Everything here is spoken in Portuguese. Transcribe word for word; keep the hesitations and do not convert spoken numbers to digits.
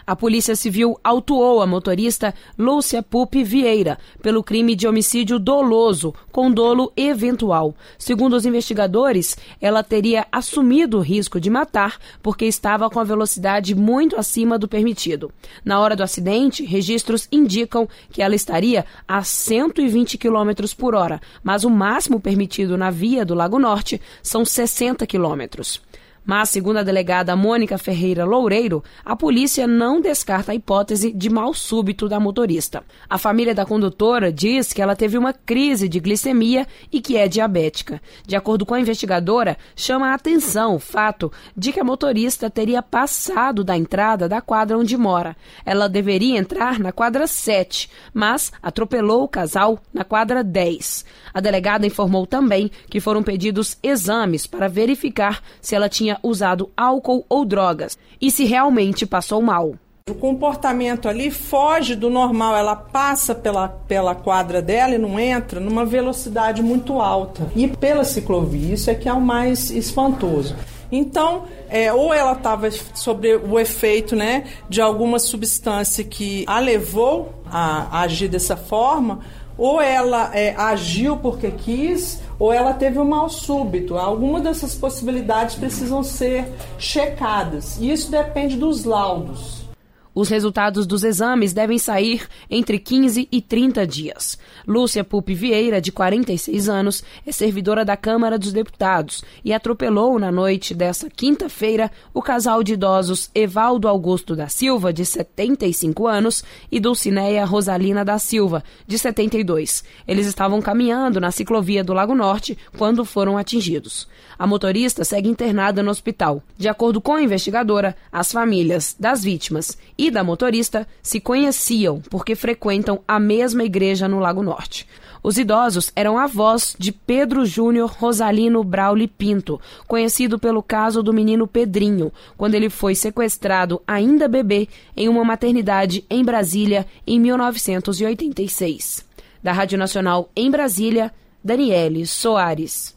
A Polícia Civil autuou a motorista Lúcia Pupi Vieira pelo crime de homicídio doloso com dolo eventual. Segundo os investigadores, ela teria assumido o risco de matar porque estava com a velocidade muito acima do permitido. Na hora do acidente, registros indicam que ela estaria a cento e vinte quilômetros por hora, mas o máximo permitido na via do Lago Norte são sessenta quilômetros. Mas, segundo a delegada Mônica Ferreira Loureiro, a polícia não descarta a hipótese de mal súbito da motorista. A família da condutora diz que ela teve uma crise de glicemia e que é diabética. De acordo com a investigadora, chama a atenção o fato de que a motorista teria passado da entrada da quadra onde mora. Ela deveria entrar na quadra sete, mas atropelou o casal na quadra dez. A delegada informou também que foram pedidos exames para verificar se ela tinha usado álcool ou drogas e se realmente passou mal. O comportamento ali foge do normal, ela passa pela, pela quadra dela e não entra numa velocidade muito alta. E pela ciclovia, isso é que é o mais espantoso. Então, é, ou ela estava sob o efeito, né, de alguma substância que a levou a, a agir dessa forma, ou ela é, agiu porque quis, ou ela teve um mal súbito. Alguma dessas possibilidades precisam ser checadas. E isso depende dos laudos. Os resultados dos exames devem sair entre quinze e trinta dias. Lúcia Pupi Vieira, de quarenta e seis anos, é servidora da Câmara dos Deputados e atropelou na noite desta quinta-feira o casal de idosos Evaldo Augusto da Silva, de setenta e cinco anos, e Dulcineia Rosalina da Silva, de setenta e dois. Eles estavam caminhando na ciclovia do Lago Norte quando foram atingidos. A motorista segue internada no hospital. De acordo com a investigadora, as famílias das vítimas e da motorista se conheciam porque frequentam a mesma igreja no Lago Norte. Os idosos eram avós de Pedro Júnior Rosalino Brauli Pinto, conhecido pelo caso do menino Pedrinho, quando ele foi sequestrado ainda bebê em uma maternidade em Brasília em mil novecentos e oitenta e seis. Da Rádio Nacional em Brasília, Daniele Soares.